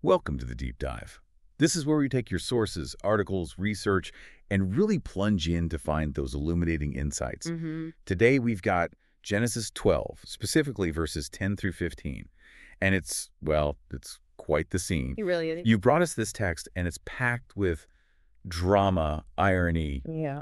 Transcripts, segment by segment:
Welcome to the Deep Dive. This is where we take your sources, articles, research, and really plunge in to find those illuminating insights. Today we've got Genesis 12, specifically verses 10 through 15. And it's quite the scene. He really is. You brought us this text, and it's packed with drama, irony,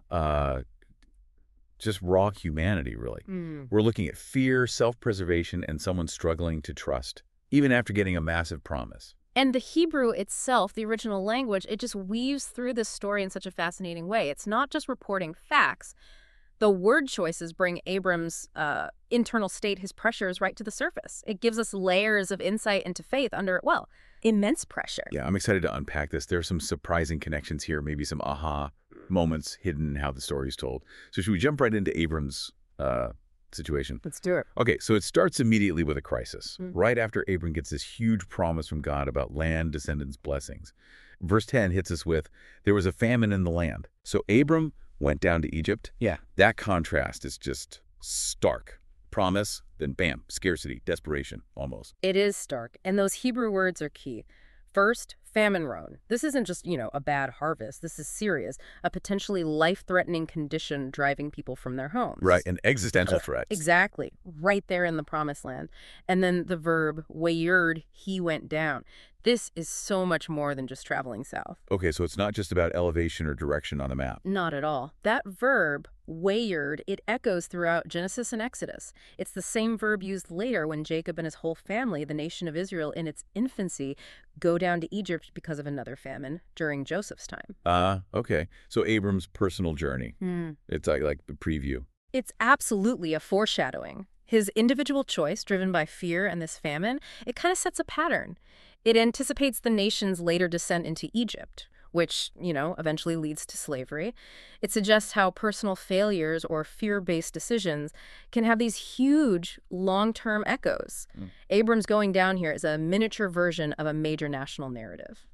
just raw humanity, really. We're looking at fear, self-preservation, and someone struggling to trust, even after getting a massive promise. And the Hebrew itself, the original language, it just weaves through this story in such a fascinating way. It's not just reporting facts. The word choices bring Abram's internal state, his pressures, right to the surface. It gives us layers of insight into faith under, immense pressure. Yeah, I'm excited to unpack this. There are some surprising connections here, maybe some aha moments hidden in how the story is told. So should we jump right into Abram's situation? Let's do it. Okay, so it starts immediately with a crisis, right after Abram gets this huge promise from God about land, descendants, blessings. Verse 10 hits us with, there was a famine in the land. So Abram went down to Egypt. Yeah. That contrast is just stark. Promise, then bam, scarcity, desperation, almost. It is stark, and those Hebrew words are key. First, famine roan. This isn't just, a bad harvest. This is serious, a potentially life-threatening condition driving people from their homes. Right, an existential threat. Exactly, right there in the promised land. And then the verb, wayurd, he went down. This is so much more than just traveling south. Okay, so it's not just about elevation or direction on a map. Not at all. That verb, wayurd, it echoes throughout Genesis and Exodus. It's the same verb used later when Jacob and his whole family, the nation of Israel in its infancy, go down to Egypt because of another famine during Joseph's time. Okay. So Abram's personal journey. It's like the preview. It's absolutely a foreshadowing. His individual choice, driven by fear and this famine, it kind of sets a pattern. It anticipates the nation's later descent into Egypt, which, eventually leads to slavery. It suggests how personal failures or fear-based decisions can have these huge long-term echoes. Abram's going down here is a miniature version of a major national narrative.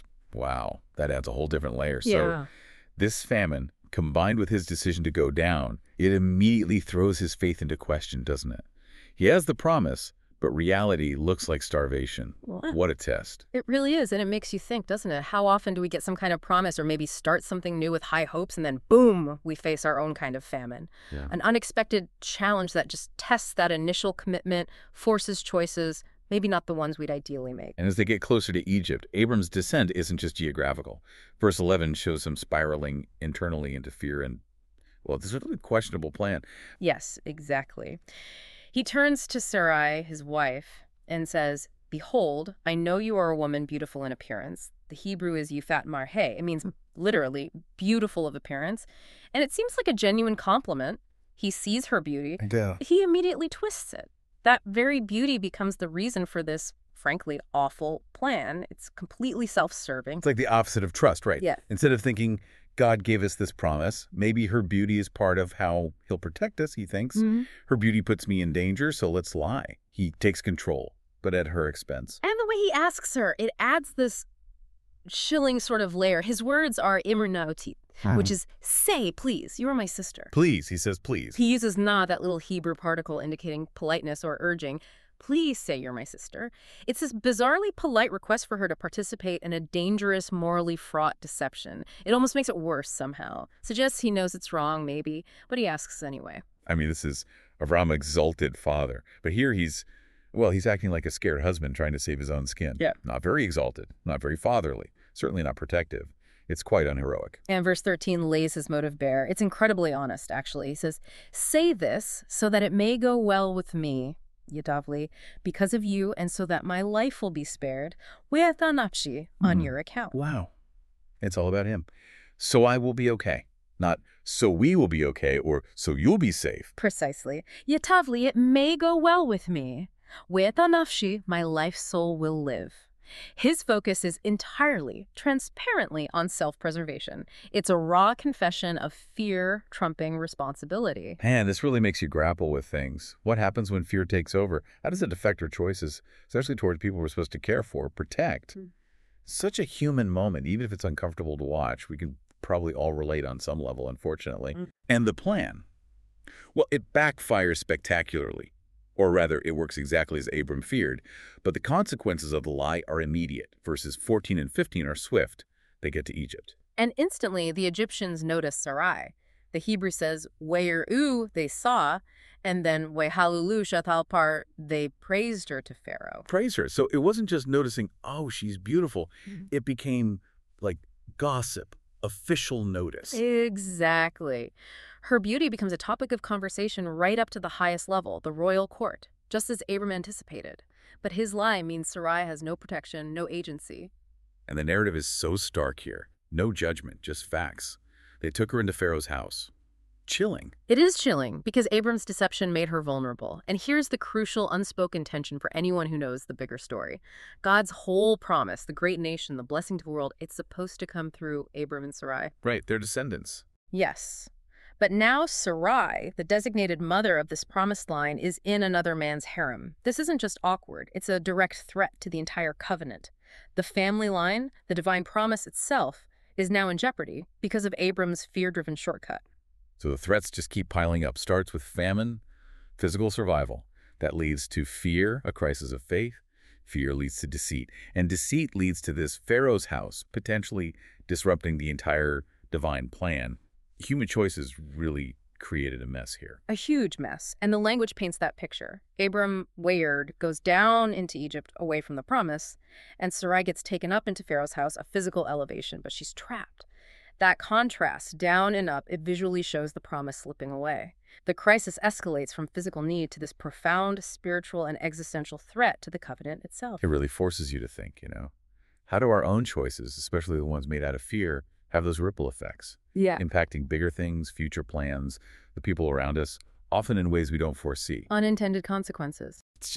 Wow, that adds a whole different layer. Yeah. So this famine, combined with his decision to go down, it immediately throws his faith into question, doesn't it? He has the promise, but reality looks like starvation. What a test. It really is, and it makes you think, doesn't it? How often do we get some kind of promise or maybe start something new with high hopes and then, boom, we face our own kind of famine? Yeah. An unexpected challenge that just tests that initial commitment, forces choices, maybe not the ones we'd ideally make. And as they get closer to Egypt, Abram's descent isn't just geographical. Verse 11 shows him spiraling internally into fear and, this is a really questionable plan. Yes, exactly. He turns to Sarai, his wife, and says, "Behold, I know you are a woman beautiful in appearance." The Hebrew is Yifat Marhe. It means literally beautiful of appearance. And it seems like a genuine compliment. He sees her beauty. Yeah. He immediately twists it. That very beauty becomes the reason for this, frankly, awful plan. It's completely self-serving. It's like the opposite of trust, right? Yeah. Instead of thinking, God gave us this promise, maybe her beauty is part of how he'll protect us, he thinks. Her beauty puts me in danger, so let's lie. He takes control, but at her expense. And the way he asks her, it adds this chilling sort of layer. His words are imrnauti, which is, say, please, you are my sister. Please, he says, please. He uses na, that little Hebrew particle indicating politeness or urging. Please say you're my sister. It's this bizarrely polite request for her to participate in a dangerous, morally fraught deception. It almost makes it worse somehow. Suggests he knows it's wrong, maybe, but he asks anyway. I mean, this is Avram exalted father. But here he's acting like a scared husband trying to save his own skin. Yeah. Not very exalted, not very fatherly, certainly not protective. It's quite unheroic. And verse 13 lays his motive bare. It's incredibly honest, actually. He says, "Say this so that it may go well with me, Yadavli, because of you, and so that my life will be spared, we'athanapshi, on your account." Wow. It's all about him. So I will be okay. Not so we will be okay or so you'll be safe. Precisely. Yatavli, it may go well with me. We'athanapshi, my life soul will live. His focus is entirely, transparently on self-preservation. It's a raw confession of fear trumping responsibility. Man, this really makes you grapple with things. What happens when fear takes over? How does it affect our choices, especially towards people we're supposed to care for, protect? Such a human moment, even if it's uncomfortable to watch. We can probably all relate on some level, unfortunately. And the plan? Well, it backfires spectacularly. Or rather, it works exactly as Abram feared, but the consequences of the lie are immediate. Verses 14 and 15 are swift. They get to Egypt. And instantly, the Egyptians notice Sarai. The Hebrew says, "We'er-u," they saw, and then "Wehalulu shathalpar," they praised her to Pharaoh. Praise her. So it wasn't just noticing, oh, she's beautiful. It became like gossip, official notice. Exactly. Her beauty becomes a topic of conversation right up to the highest level, the royal court, just as Abram anticipated. But his lie means Sarai has no protection, no agency. And the narrative is so stark here. No judgment, just facts. They took her into Pharaoh's house. Chilling. It is chilling because Abram's deception made her vulnerable. And here's the crucial unspoken tension for anyone who knows the bigger story. God's whole promise, the great nation, the blessing to the world, it's supposed to come through Abram and Sarai. Right, they're descendants. Yes. But now Sarai, the designated mother of this promised line, is in another man's harem. This isn't just awkward. It's a direct threat to the entire covenant. The family line, the divine promise itself, is now in jeopardy because of Abram's fear-driven shortcut. So the threats just keep piling up. Starts with famine, physical survival. That leads to fear, a crisis of faith. Fear leads to deceit. And deceit leads to this Pharaoh's house, potentially disrupting the entire divine plan. Human choices really created a mess here. A huge mess. And the language paints that picture. Abram, wayward, goes down into Egypt away from the promise, and Sarai gets taken up into Pharaoh's house, a physical elevation, but she's trapped. That contrast, down and up, it visually shows the promise slipping away. The crisis escalates from physical need to this profound spiritual and existential threat to the covenant itself. It really forces you to think, how do our own choices, especially the ones made out of fear, have those ripple effects? Yeah. Impacting bigger things, future plans, the people around us, often in ways we don't foresee. Unintended consequences.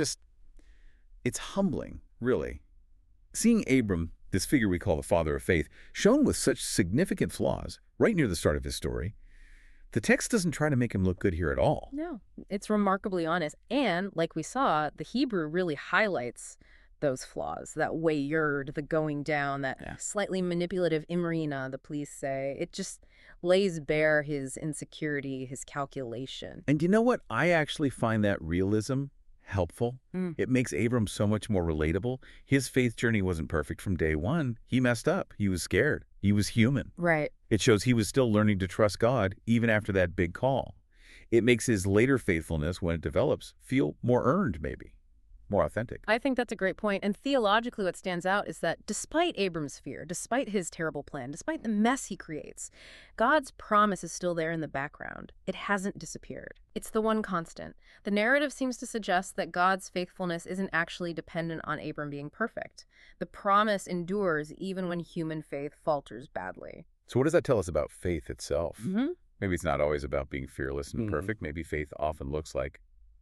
It's humbling, really. Seeing Abram, this figure we call the father of faith, shown with such significant flaws right near the start of his story, the text doesn't try to make him look good here at all. No, it's remarkably honest. And, like we saw, the Hebrew really highlights those flaws, that wayward, the going down, that slightly manipulative imrina, the police say. It just lays bare his insecurity, his calculation. And you know what? I actually find that realism helpful. It makes Abram so much more relatable. His faith journey wasn't perfect from day one. He messed up. He was scared. He was human. Right. It shows he was still learning to trust God even after that big call. It makes his later faithfulness, when it develops, feel more earned, maybe. More authentic. I think that's a great point. And theologically, what stands out is that despite Abram's fear, despite his terrible plan, despite the mess he creates, God's promise is still there in the background. It hasn't disappeared. It's the one constant. The narrative seems to suggest that God's faithfulness isn't actually dependent on Abram being perfect. The promise endures even when human faith falters badly. So what does that tell us about faith itself? Maybe it's not always about being fearless and perfect. Maybe faith often looks like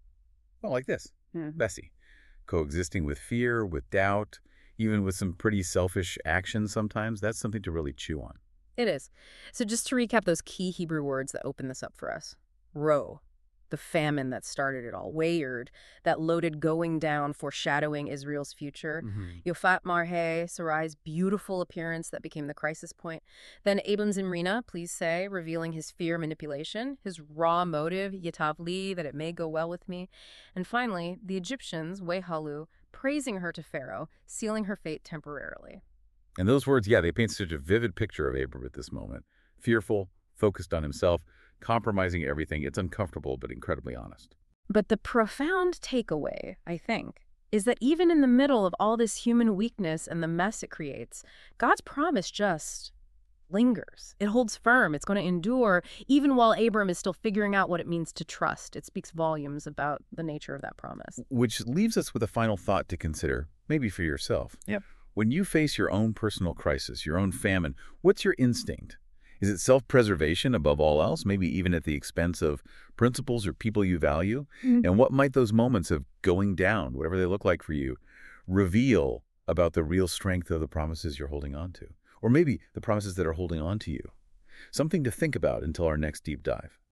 this. Messy. Coexisting with fear, with doubt, even with some pretty selfish actions sometimes. That's something to really chew on. It is. So just to recap those key Hebrew words that open this up for us. Ro, the famine that started it all. Wayward, that loaded going down foreshadowing Israel's future. Yofat Marhe, Sarai's beautiful appearance that became the crisis point. Then Abram's Imrina, please say, revealing his fear manipulation, his raw motive, Yetavli, that it may go well with me. And finally, the Egyptians, Wehalu, praising her to Pharaoh, sealing her fate temporarily. And those words, they paint such a vivid picture of Abram at this moment. Fearful, focused on himself, compromising everything. It's uncomfortable, but incredibly honest. But the profound takeaway, I think, is that even in the middle of all this human weakness and the mess it creates, God's promise just lingers. It holds firm. It's going to endure, even while Abram is still figuring out what it means to trust. It speaks volumes about the nature of that promise. Which leaves us with a final thought to consider, maybe for yourself. Yep. When you face your own personal crisis, your own famine, what's your instinct? Is it self-preservation above all else, maybe even at the expense of principles or people you value? And what might those moments of going down, whatever they look like for you, reveal about the real strength of the promises you're holding on to? Or maybe the promises that are holding on to you? Something to think about until our next deep dive.